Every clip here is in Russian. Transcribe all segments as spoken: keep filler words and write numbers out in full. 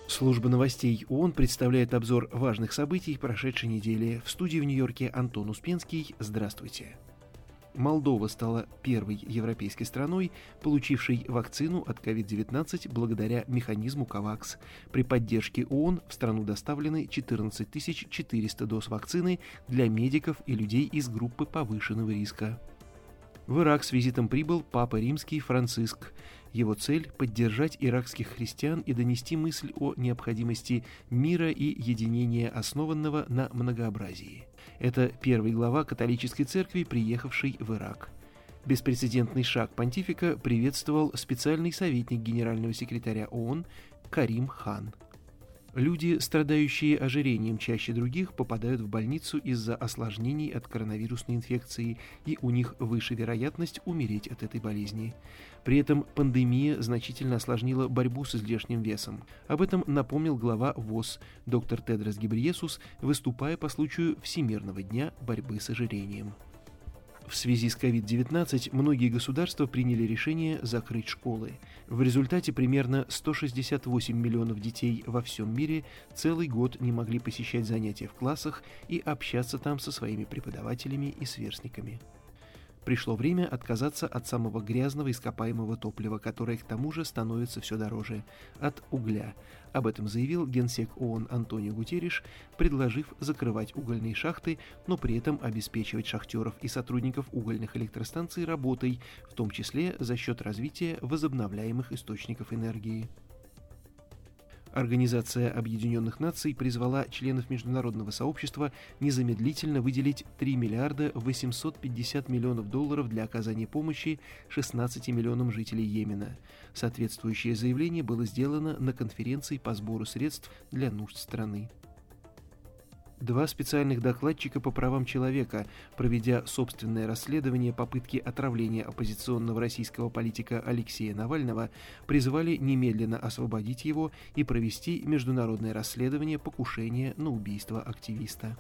Служба новостей ООН представляет обзор важных событий прошедшей недели. В студии в Нью-Йорке Антон Успенский. Здравствуйте. Молдова стала первой европейской страной, получившей вакцину от ковид девятнадцать благодаря механизму КОВАКС. При поддержке ООН в страну доставлены четырнадцать тысяч четыреста доз вакцины для медиков и людей из группы повышенного риска. В Ирак с визитом прибыл Папа Римский Франциск. Его цель – поддержать иракских христиан и донести мысль о необходимости мира и единения, основанного на многообразии. Это первый глава католической церкви, приехавший в Ирак. Беспрецедентный шаг понтифика приветствовал специальный советник генерального секретаря ООН Карим Хан. Люди, страдающие ожирением чаще других, попадают в больницу из-за осложнений от коронавирусной инфекции, и у них выше вероятность умереть от этой болезни. При этом пандемия значительно осложнила борьбу с излишним весом. Об этом напомнил глава ВОЗ доктор Тедрос Гебрейесус, выступая по случаю Всемирного дня борьбы с ожирением. В связи с ковид девятнадцать многие государства приняли решение закрыть школы. В результате примерно сто шестьдесят восемь миллионов детей во всем мире целый год не могли посещать занятия в классах и общаться там со своими преподавателями и сверстниками. Пришло время отказаться от самого грязного ископаемого топлива, которое к тому же становится все дороже – от угля. Об этом заявил генсек ООН Антонио Гутерриш, предложив закрывать угольные шахты, но при этом обеспечивать шахтеров и сотрудников угольных электростанций работой, в том числе за счет развития возобновляемых источников энергии. Организация Объединенных Наций призвала членов международного сообщества незамедлительно выделить три миллиарда восемьсот пятьдесят миллионов долларов для оказания помощи шестнадцати миллионам жителей Йемена. Соответствующее заявление было сделано на конференции по сбору средств для нужд страны. Два специальных докладчика по правам человека, проведя собственное расследование попытки отравления оппозиционного российского политика Алексея Навального, призвали немедленно освободить его и провести международное расследование покушения на убийство активиста.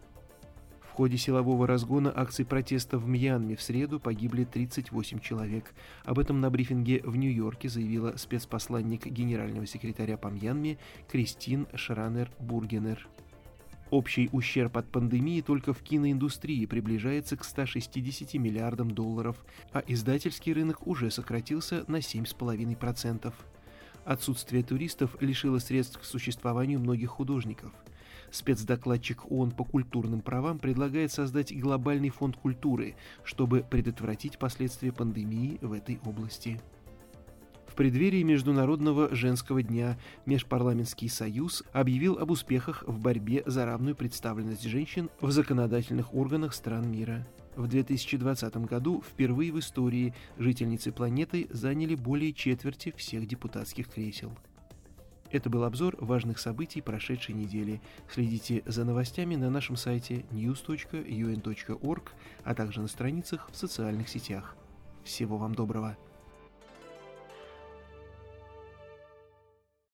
В ходе силового разгона акций протеста в Мьянме в среду погибли тридцать восемь человек. Об этом на брифинге в Нью-Йорке заявила спецпосланник генерального секретаря по Мьянме Кристин Шранер-Бургенер. Общий ущерб от пандемии только в киноиндустрии приближается к ста шестидесяти миллиардам долларов, а издательский рынок уже сократился на семь целых пять десятых процента. Отсутствие туристов лишило средств к существованию многих художников. Спецдокладчик ООН по культурным правам предлагает создать глобальный фонд культуры, чтобы предотвратить последствия пандемии в этой области. В преддверии Международного женского дня Межпарламентский союз объявил об успехах в борьбе за равную представленность женщин в законодательных органах стран мира. В две тысячи двадцатом году впервые в истории жительницы планеты заняли более четверти всех депутатских кресел. Это был обзор важных событий прошедшей недели. Следите за новостями на нашем сайте ньюс точка ю эн точка орг, а также на страницах в социальных сетях. Всего вам доброго!